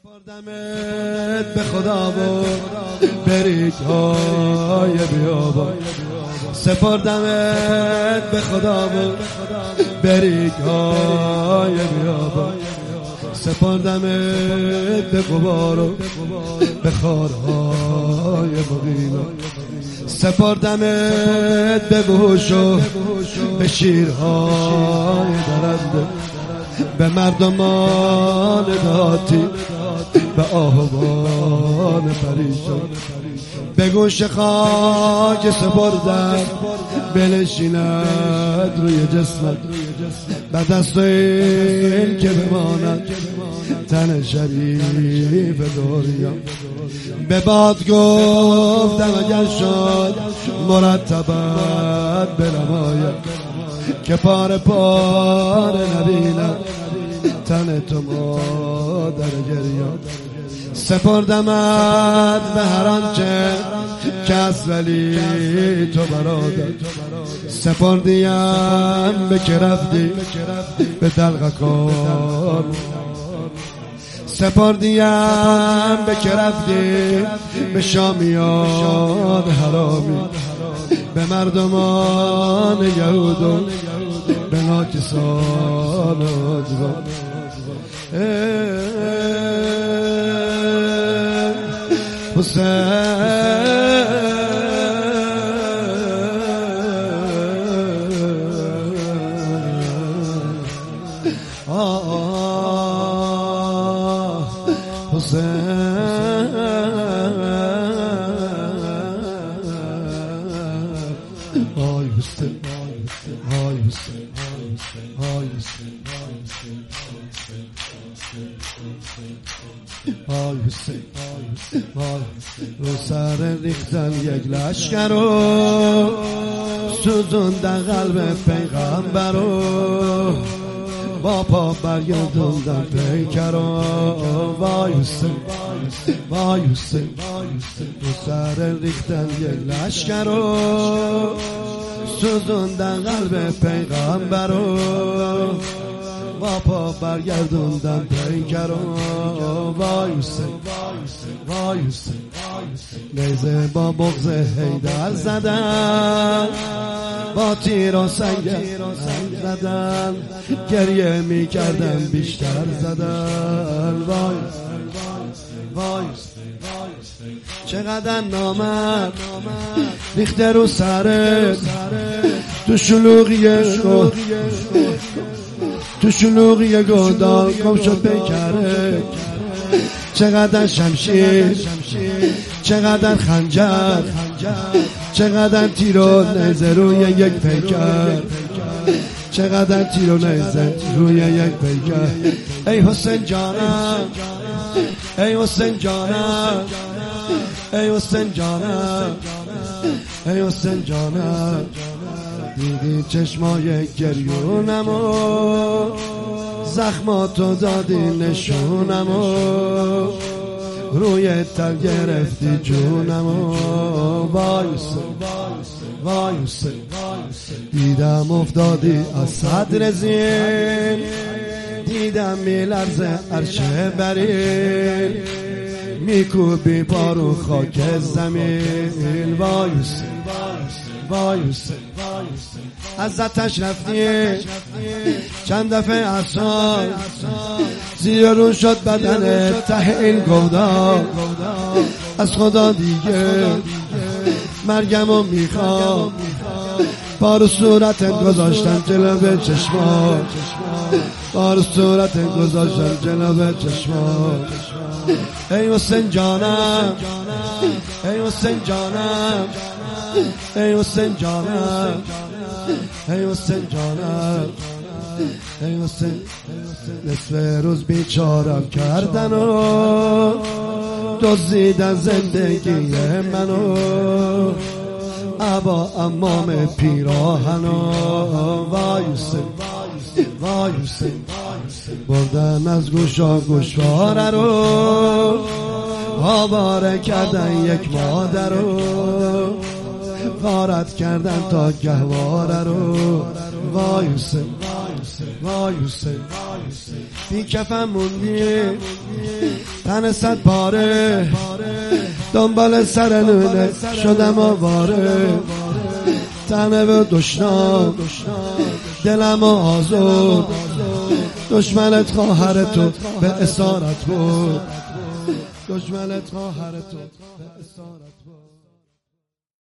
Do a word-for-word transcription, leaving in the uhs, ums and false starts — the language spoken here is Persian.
سپردمت به خدا و بریک های بیابان، سپردمت به خدا و بریک های بیابان، سپردمت به غبار و به خارهای مقیما، سپردمت به گوش و به شیرهای درنده، به مردمان داتی به آهوان پریشان، به گوش خاک سپردم بنشیند روی جسمت، به دست این که بماند تن شریف دوریا، به باد گفتم اگر شد مرتبت برماید که پاره پاره نبینم تن تو مادر گریان، سپردمت به هر آنچه که از ولی تو برادر، سپردیم به که رفتی به دلغکان، سپردیم به که رفتی به شامیان حرامی، به مردمان یهود و به ناکسان آجران. حسین آی حسین آی حسین آی حسین آی حسین رو سر ریختن یک لشکر رو سوزوندن قلب پیغمبر رو، با پا برگردوندن پیکر رو. وای حسین وای حسین رو سر ریختن یک لشکر رو سوزوندن قلب پیغمبر رو، با پا برگردوندن پیکر رو. وای حسین وای حسین نیزه با بغض حیدر زدن، با تیر و سنگ زدن، گریه می کردن بیشتر زدن. وای وای چقدر نامرد ریخته رو سرت، تو شلوغی تو شلوغی گودال گم شد پیکره، چقدر شمشیر چقدر خنجر چقدر تیر و نیزه روی یک پیکر، چقدر تیر و نیزه روی یک پیکر. ای حسین جانم ای حسین جانم ای حسین جانم ای حسین جانم، دیدی چشمای گریونمو، زخماتو دادی نشونمو، روی تل گرفتی جونمو. وای حسین وای حسین دیدم افتادی از صدر زین، دیدم میلرزه عرش برین، میکوبی پارو خاک زمین. وای حسین وای حسین عزتش رفتی چند دفعه اصال، زیر رو شد بدن ته این گودا، از خدا دیگه مرگمو میخوام، پارو صورتت گذاشتن جلوه چشما، پارو صورتت گذاشتن جلوه چشما. ای حسین جانم ای حسین جانم ای حسین جانم ای حسین جانم ای حسین، نصف روز بیچارم کردن و دزدیدن زندگی منو، ابا امام پیراهنو. وای حسین وای حسین بردن از گوشا گوشواره رو، آواره کردن یک مادر رو، غارت کردن تا گهواره رو. وای حسین وای حسین بی کفن موندی، تن صد پاره دنبال سر نونه شدم آواره، تنه به دشنام دلم آزاد، دشمنت خواهر تو به اسارت بود، دشمنت خواهر تو به اسارت بود.